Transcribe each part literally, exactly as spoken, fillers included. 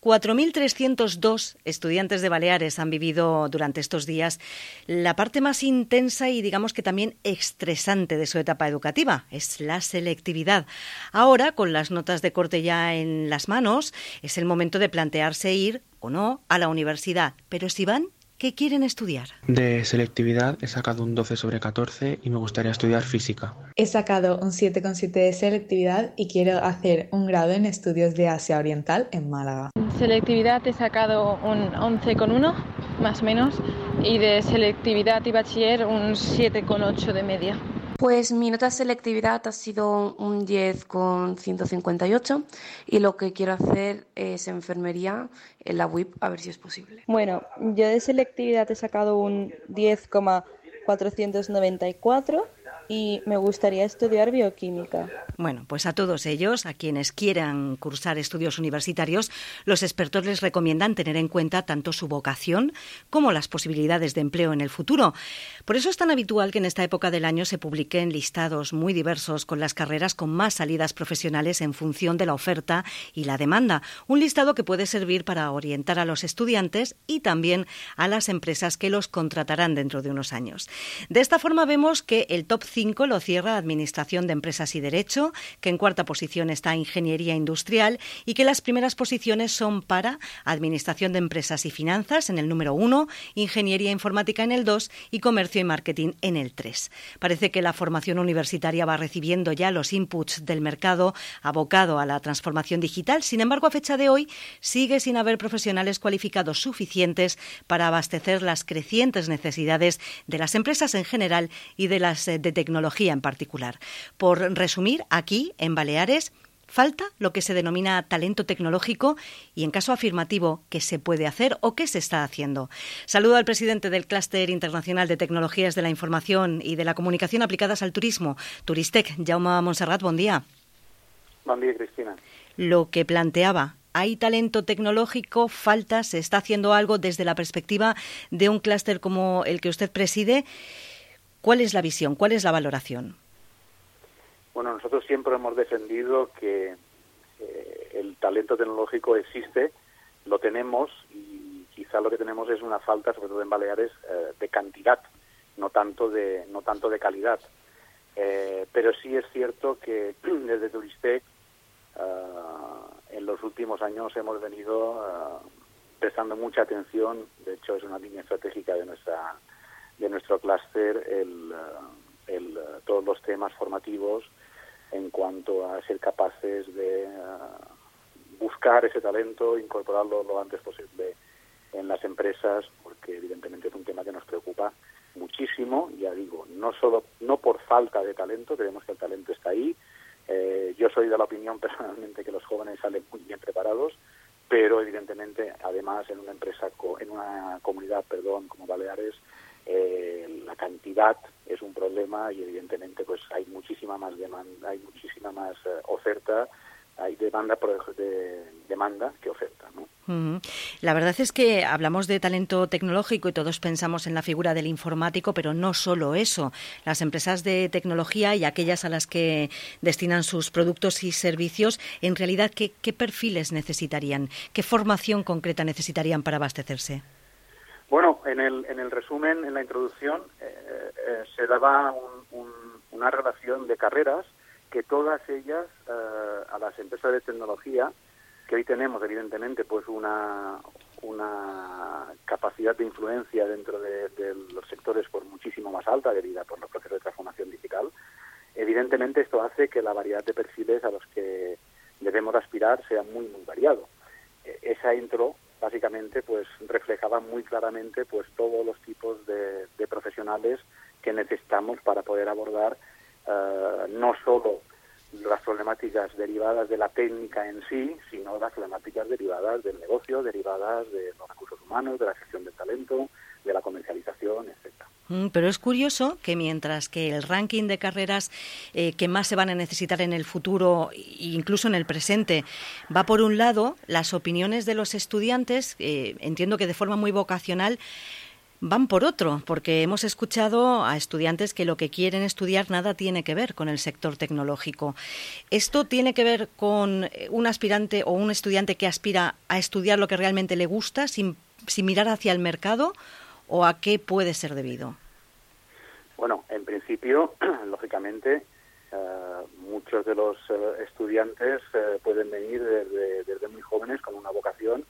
cuatro mil trescientos dos estudiantes de Baleares han vivido durante estos días la parte más intensa y digamos que también estresante de su etapa educativa, es la selectividad. Ahora, con las notas de corte ya en las manos, es el momento de plantearse ir o no a la universidad. Pero si van, ¿qué quieren estudiar? De selectividad he sacado un doce sobre catorce y me gustaría estudiar física. He sacado un siete coma siete de selectividad y quiero hacer un grado en estudios de Asia Oriental en Málaga. En selectividad he sacado un once coma uno, más o menos, y de selectividad y bachiller un siete coma ocho de media. Pues mi nota de selectividad ha sido un diez coma ciento cincuenta y ocho y lo que quiero hacer es enfermería en la U I P, a ver si es posible. Bueno, yo de selectividad he sacado un diez coma cuatrocientos noventa y cuatro y me gustaría estudiar bioquímica. Bueno, pues a todos ellos, a quienes quieran cursar estudios universitarios, los expertos les recomiendan tener en cuenta tanto su vocación como las posibilidades de empleo en el futuro. Por eso es tan habitual que en esta época del año se publiquen listados muy diversos con las carreras con más salidas profesionales en función de la oferta y la demanda. Un listado que puede servir para orientar a los estudiantes y también a las empresas que los contratarán dentro de unos años. De esta forma vemos que el top cinco lo cierra Administración de Empresas y Derecho, que en cuarta posición está Ingeniería Industrial y que las primeras posiciones son para Administración de Empresas y Finanzas en el número uno, Ingeniería Informática en el dos y Comercio y Marketing en el tres. Parece que la formación universitaria va recibiendo ya los inputs del mercado abocado a la transformación digital. Sin embargo, a fecha de hoy sigue sin haber profesionales cualificados suficientes para abastecer las crecientes necesidades de las empresas en general y de las de tecnología en particular. Por resumir, aquí, en Baleares, falta lo que se denomina talento tecnológico y, en caso afirmativo, ¿qué se puede hacer o qué se está haciendo? Saludo al presidente del Clúster Internacional de Tecnologías de la Información y de la Comunicación aplicadas al turismo, Turistec, Jaume Montserrat, buen día. Buen día, Cristina. Lo que planteaba, ¿hay talento tecnológico? ¿Falta? ¿Se está haciendo algo desde la perspectiva de un clúster como el que usted preside? ¿Cuál es la visión? ¿Cuál es la valoración? Bueno, nosotros siempre hemos defendido que eh, el talento tecnológico existe, lo tenemos y quizá lo que tenemos es una falta, sobre todo en Baleares, eh, de cantidad, no tanto de no tanto de calidad. Eh, pero sí es cierto que desde Turistec eh, en los últimos años hemos venido eh, prestando mucha atención. De hecho, es una línea estratégica de nuestra de nuestro clúster el, el todos los temas formativos en cuanto a ser capaces de uh, buscar ese talento, incorporarlo lo antes posible en las empresas, porque evidentemente es un tema que nos preocupa muchísimo. Ya digo, no solo no por falta de talento, creemos que el talento está ahí. Eh, yo soy de la opinión personalmente que los jóvenes salen muy bien preparados, pero evidentemente, además, en una empresa, en una comunidad, perdón, como Baleares, Eh, la cantidad es un problema y evidentemente pues hay muchísima más demanda, hay muchísima más eh, oferta, hay demanda por de, demanda que oferta, ¿no? Uh-huh. La verdad es que hablamos de talento tecnológico y todos pensamos en la figura del informático, pero no solo eso. Las empresas de tecnología y aquellas a las que destinan sus productos y servicios, en realidad, ¿qué, qué perfiles necesitarían? ¿Qué formación concreta necesitarían para abastecerse? Bueno, en el en el resumen, en la introducción, eh, eh, se daba un, un, una relación de carreras que todas ellas, eh, a las empresas de tecnología, que hoy tenemos evidentemente pues una una capacidad de influencia dentro de, de los sectores por muchísimo más alta debido por los procesos de transformación digital, evidentemente esto hace que la variedad de perfiles a los que debemos aspirar sea muy, muy variado. Eh, esa intro básicamente pues reflejaba muy claramente pues todos los tipos de, de profesionales que necesitamos para poder abordar uh, no solo las problemáticas derivadas de la técnica en sí, sino las problemáticas derivadas del negocio, derivadas de los recursos humanos, de la gestión del talento, de la comercialización, etcétera. Pero es curioso que mientras que el ranking de carreras eh, que más se van a necesitar en el futuro, incluso en el presente, va por un lado, las opiniones de los estudiantes, eh, entiendo que de forma muy vocacional, van por otro, porque hemos escuchado a estudiantes que lo que quieren estudiar nada tiene que ver con el sector tecnológico. ¿Esto tiene que ver con un aspirante o un estudiante que aspira a estudiar lo que realmente le gusta sin, sin mirar hacia el mercado, o a qué puede ser debido? Bueno, en principio, lógicamente, Uh, muchos de los uh, estudiantes uh, pueden venir desde, desde muy jóvenes con una vocación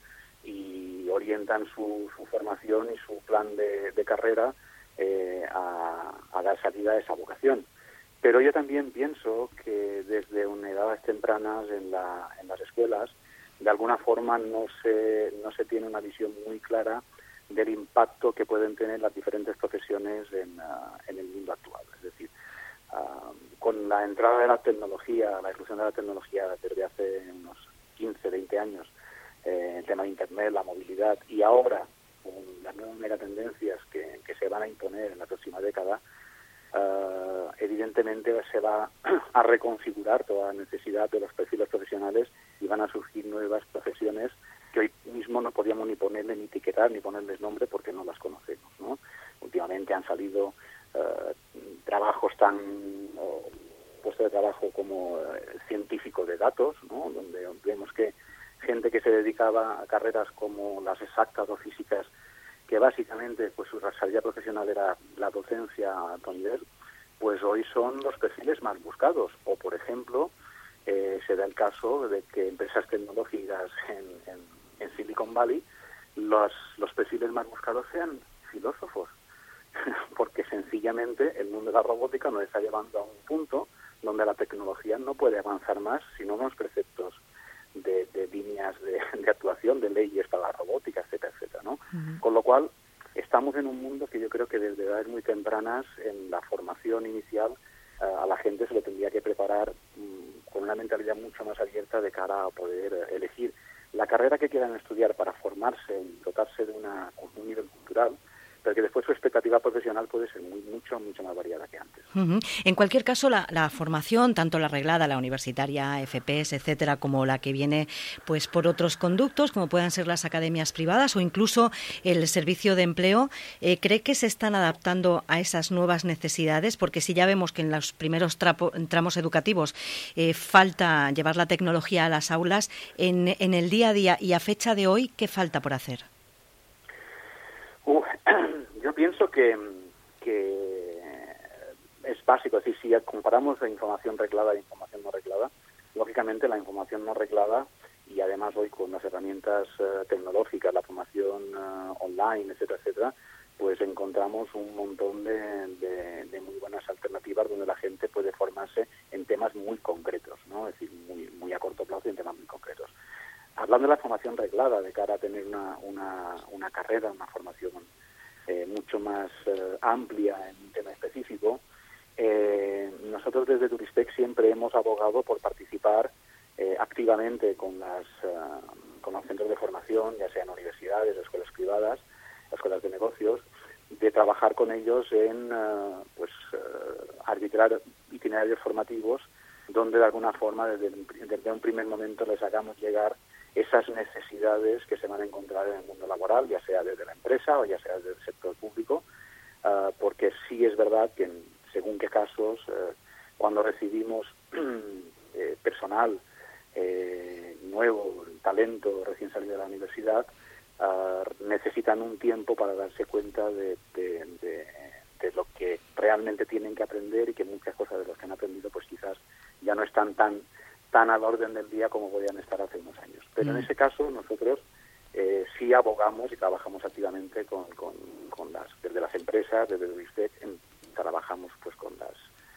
y orientan su, su formación y su plan de, de carrera eh, a, a dar salida a esa vocación. Pero yo también pienso que desde una edades tempranas en, la, en las escuelas, de alguna forma no se, no se tiene una visión muy clara del impacto que pueden tener las diferentes profesiones en, uh, en el mundo actual. Es decir, Uh, con la entrada de la tecnología, la inclusión de la tecnología desde hace unos quince, veinte años, eh, el tema de Internet, la movilidad, y ahora con las nuevas megatendencias que, que se van a imponer en la próxima década, uh, evidentemente se va a reconfigurar toda la necesidad de los perfiles profesionales y van a surgir nuevas profesiones que hoy mismo no podíamos ni ponerle ni etiquetar ni ponerles nombre porque no las conocemos, ¿no? Últimamente han salido Uh, trabajos tan uh, puestos de trabajo como uh, científico de datos, ¿no? Donde vemos que gente que se dedicaba a carreras como las exactas o físicas, que básicamente pues su salida profesional era la docencia a alto nivel, pues hoy son los perfiles más buscados. O por ejemplo, eh, se da el caso de que empresas tecnológicas en, en, en Silicon Valley, los, los perfiles más buscados sean filósofos, porque sencillamente el mundo de la robótica nos está llevando a un punto donde la tecnología no puede avanzar más sino unos preceptos de, de líneas de, de actuación, de leyes para la robótica, etcétera, etcétera, ¿no? Uh-huh. Con lo cual, estamos en un mundo que yo creo que desde edades muy tempranas, en la formación inicial, uh, a la gente se lo tendría que preparar um, con una mentalidad mucho más abierta de cara a poder uh, elegir la carrera que quieran estudiar para formarse y dotarse de una, un nivel cultural, pero que después su expectativa profesional puede ser muy mucho mucho más variada que antes. Uh-huh. En cualquier caso, la, la formación, tanto la reglada, la universitaria, F P S, etcétera, como la que viene pues por otros conductos, como puedan ser las academias privadas o incluso el servicio de empleo, eh, ¿cree que se están adaptando a esas nuevas necesidades? Porque si ya vemos que en los primeros trapo, tramos educativos eh, falta llevar la tecnología a las aulas, en, en el día a día y a fecha de hoy, ¿qué falta por hacer? Uh, yo pienso que, que es básico, es decir, si comparamos la información reglada e información no reglada, lógicamente la información no reglada, y además hoy con las herramientas uh, tecnológicas, la formación uh, online, etcétera, etcétera, pues encontramos un montón de, de, de muy buenas alternativas donde la gente puede formarse en temas muy concretos, ¿no? Es decir, muy, muy a corto plazo y en temas muy concretos. Hablando de la formación reglada, de cara a tener una, una, una carrera, una formación eh, mucho más eh, amplia en un tema específico, eh, nosotros desde Turistec siempre hemos abogado por participar eh, activamente con, las, uh, con los centros de formación, ya sean universidades, escuelas privadas, escuelas de negocios, de trabajar con ellos en uh, pues uh, arbitrar itinerarios formativos donde de alguna forma desde, desde un primer momento les hagamos llegar esas necesidades que se van a encontrar en el mundo laboral, ya sea desde la empresa o ya sea desde el sector público, uh, porque sí es verdad que en, según qué casos, uh, cuando recibimos eh, personal eh, nuevo, talento recién salido de la universidad, uh, necesitan un tiempo para darse cuenta de, de, de, de lo que realmente tienen que aprender y que muchas cosas de las que han aprendido pues quizás ya no están tan tan al orden del día como podían estar hace unos años. Pero mm. en ese caso nosotros eh, sí abogamos y trabajamos activamente con, con, con las, desde las empresas, desde Turistec, trabajamos pues con las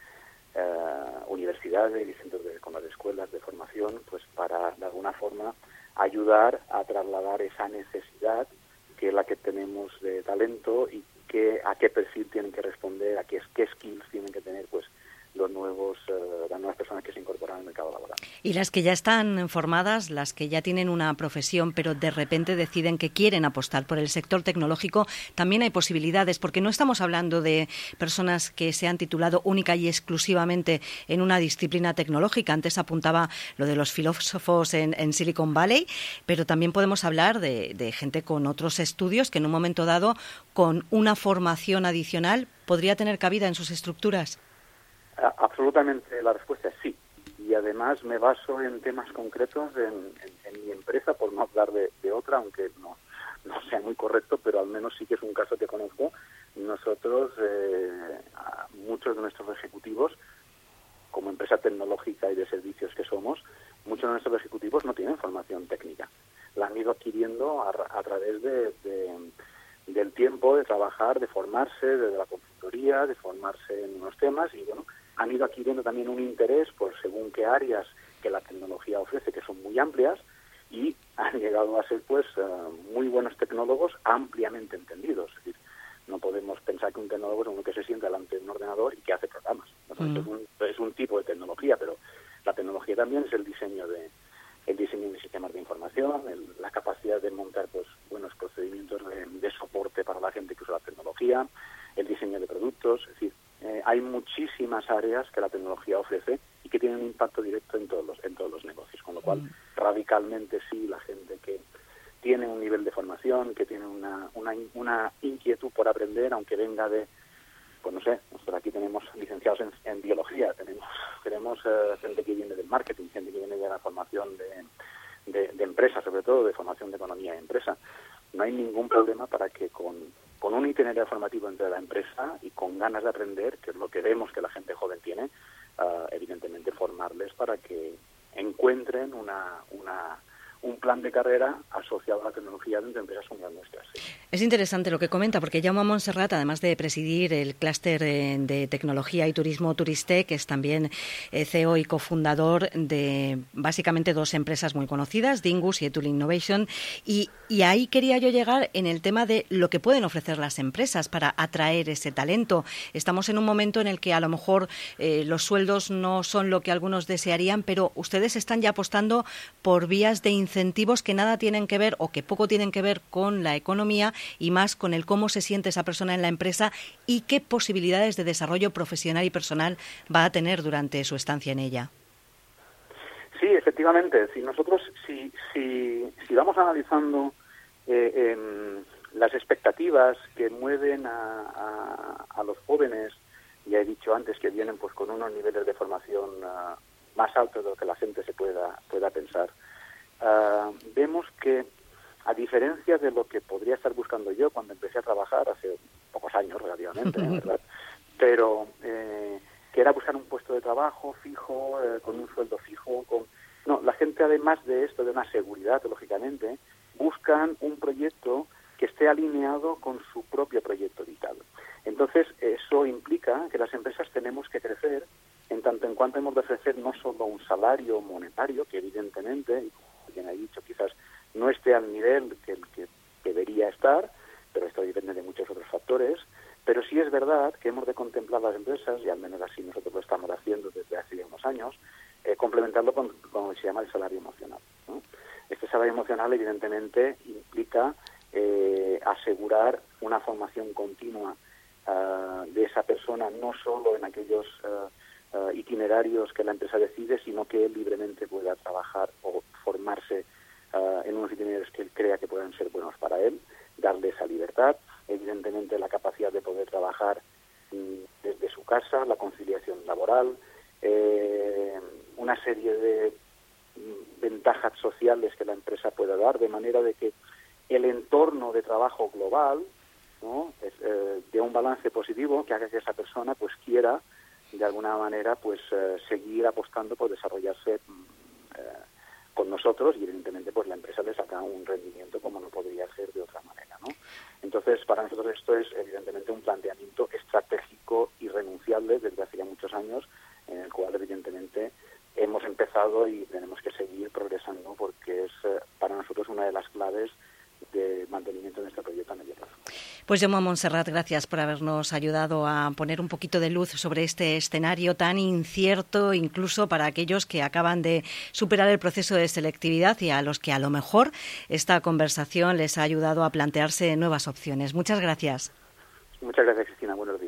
eh, universidades y centros de, con las escuelas de formación, pues para de alguna forma ayudar a trasladar esa necesidad que es la que tenemos de talento y que a qué perfil tienen que responder, a qué, qué skills tienen que tener pues los nuevos, eh, las nuevas personas que se incorporan al mercado laboral. Y las que ya están formadas, las que ya tienen una profesión, pero de repente deciden que quieren apostar por el sector tecnológico, también hay posibilidades, porque no estamos hablando de personas que se han titulado única y exclusivamente en una disciplina tecnológica. Antes apuntaba lo de los filósofos en, en Silicon Valley, pero también podemos hablar de, de gente con otros estudios que en un momento dado, con una formación adicional, podría tener cabida en sus estructuras. Absolutamente, la respuesta es sí. Y además me baso en temas concretos en, en, en mi empresa, por no hablar de, de otra, aunque no, no sea muy correcto, pero al menos sí que es un caso que conozco. Nosotros, eh, a muchos de nuestros ejecutivos, como empresa tecnológica y de servicios que somos, muchos de nuestros ejecutivos no tienen formación técnica. La han ido adquiriendo a, a través de, de, del tiempo de trabajar, de formarse desde la consultoría, de formarse en unos temas y, bueno, han ido adquiriendo también un interés por según qué áreas que la tecnología ofrece, que son muy amplias, y han llegado a ser pues uh, muy buenos tecnólogos ampliamente entendidos. Es decir, no podemos pensar que un tecnólogo es uno que se sienta delante de un ordenador y que hace programas. ¿No? Mm. Es, un, es un tipo de tecnología, pero la tecnología también es el diseño de el diseño de sistemas de información, el, la capacidad de montar pues buenos procedimientos de, de soporte para la gente que usa la tecnología, el diseño de productos. Es decir, Eh, hay muchísimas áreas que la tecnología ofrece y que tienen un impacto directo en todos los en todos los negocios, con lo cual mm. radicalmente sí, la gente que tiene un nivel de formación, que tiene una, una una inquietud por aprender, aunque venga de, pues no sé, nosotros aquí tenemos licenciados en, en biología, tenemos tenemos eh, gente que viene del marketing, gente que viene de la formación de, de, de empresa, sobre todo de formación de economía de empresa. No hay ningún problema para que con con un itinerario formativo entre la empresa y con ganas de aprender, que es lo que vemos que la gente joven tiene, uh, evidentemente formarles para que encuentren una, una un plan de carrera asociado a la tecnología dentro de empresas como las nuestras. Sí. Es interesante lo que comenta, porque Jaume Montserrat, además de presidir el clúster de tecnología y turismo Turistec, es también C E O y cofundador de básicamente dos empresas muy conocidas, Dingus y Etul Innovation, y, y ahí quería yo llegar en el tema de lo que pueden ofrecer las empresas para atraer ese talento. Estamos en un momento en el que a lo mejor eh, los sueldos no son lo que algunos desearían, pero ustedes están ya apostando por vías de incentivos que nada tienen que ver o que poco tienen que ver con la economía y más con el cómo se siente esa persona en la empresa y qué posibilidades de desarrollo profesional y personal va a tener durante su estancia en ella. Sí, efectivamente. Si nosotros, si, si, si vamos analizando eh, eh, las expectativas que mueven a, a, a los jóvenes, ya he dicho antes que vienen pues con unos niveles de formación uh, más altos de lo que la gente se pueda, pueda pensar, uh, vemos que, a diferencia de lo que podría estar buscando yo cuando empecé a trabajar hace pocos años relativamente, ¿verdad? Pero eh, que era buscar un puesto de trabajo fijo, eh, con un sueldo fijo, con no, la gente además de esto, de una seguridad, lógicamente, buscan un proyecto que esté alineado con su propio proyecto vital. Entonces, eso implica que las empresas tenemos que crecer en tanto en cuanto hemos de ofrecer no solo un salario monetario, que evidentemente, y como bien ha dicho, quizás no esté al nivel que, que debería estar, pero esto depende de muchos otros factores, pero sí es verdad que hemos de contemplar las empresas, y al menos así nosotros lo estamos haciendo desde hace unos años, eh, complementarlo con, con lo que se llama el salario emocional, ¿no? Este salario emocional evidentemente implica eh, asegurar una formación continua uh, de esa persona, no solo en aquellos uh, uh, itinerarios que la empresa decide, sino que él libremente pueda trabajar o formarse uh, en unos itinerarios que él crea que puedan ser buenos para él, darle esa libertad, evidentemente la capacidad de poder trabajar mm, desde su casa, la conciliación laboral, eh, una serie de mm, ventajas sociales que la empresa pueda dar, de manera de que el entorno de trabajo global, ¿no?, es, eh, de un balance positivo que haga que esa persona pues quiera de alguna manera pues eh, seguir apostando por desarrollarse eh, con nosotros, y evidentemente pues la empresa le saca un rendimiento como no podría ser de otra manera, ¿no? Entonces, para nosotros esto es evidentemente un planteamiento estratégico irrenunciable desde hace ya muchos años, en el cual evidentemente hemos empezado y tenemos que seguir progresando, porque es eh, para nosotros una de las claves de mantenimiento de nuestro proyecto a medio plazo. Pues Jaume Montserrat, gracias por habernos ayudado a poner un poquito de luz sobre este escenario tan incierto, incluso para aquellos que acaban de superar el proceso de selectividad y a los que a lo mejor esta conversación les ha ayudado a plantearse nuevas opciones. Muchas gracias. Muchas gracias, Cristina. Buenos días.